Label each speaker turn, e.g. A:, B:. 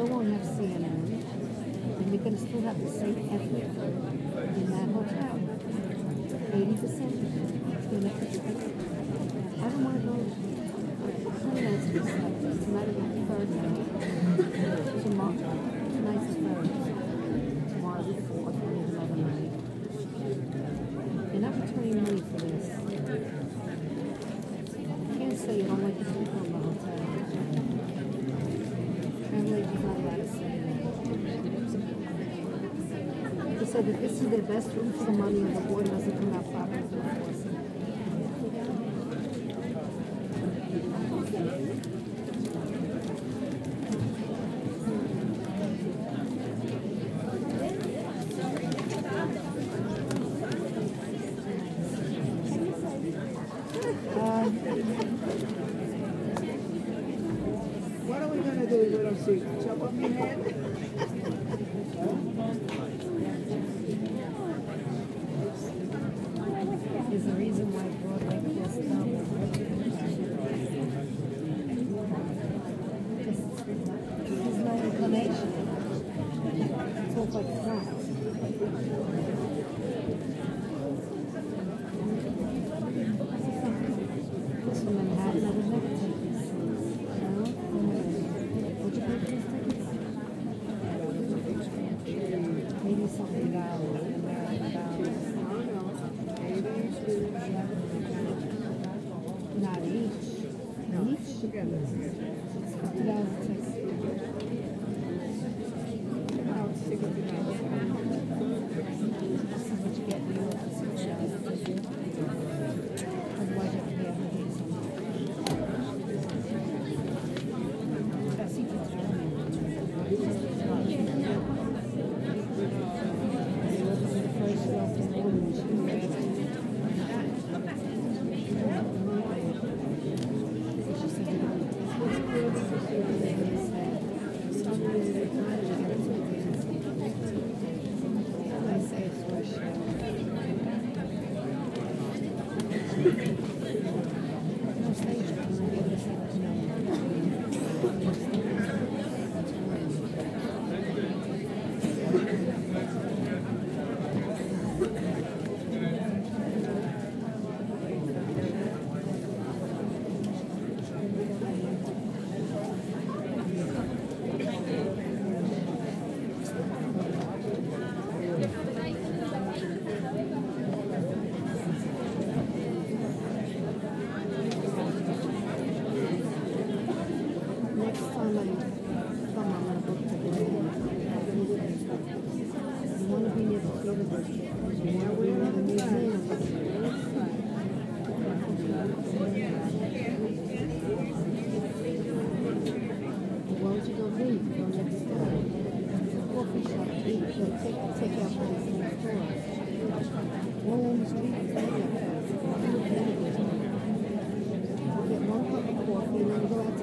A: won't have CNN, and you're going to still have the same ethnic food in that hotel. 80% of it is going to I don't want to go. Tonight's tonight will be Thursday. Tonight's the Thursday. Tomorrow's the 4th. We have another night. You're not returning money for this. You can't say you don't like the people in the hotel. Travel agent's not allowed to say that. They said that this is their best room for the money and the board doesn't come out properly to enforce it.
B: What are we going to do with little sheep? Chop off your head?
A: There's a reason why Broadway closed down. There's no inclination. It's all like crap. This from Manhattan, I would never take these things. No? Would you pay for these tickets? Maybe something dollars, American dollars. Not each. Each?
B: Together.
A: It's $50 ticket.
B: Now it's $60.
A: This is what you get in New York for $6. Otherwise, you have to pay $100 something. That's equal to the first rough and orange. Get one cup of coffee and then go out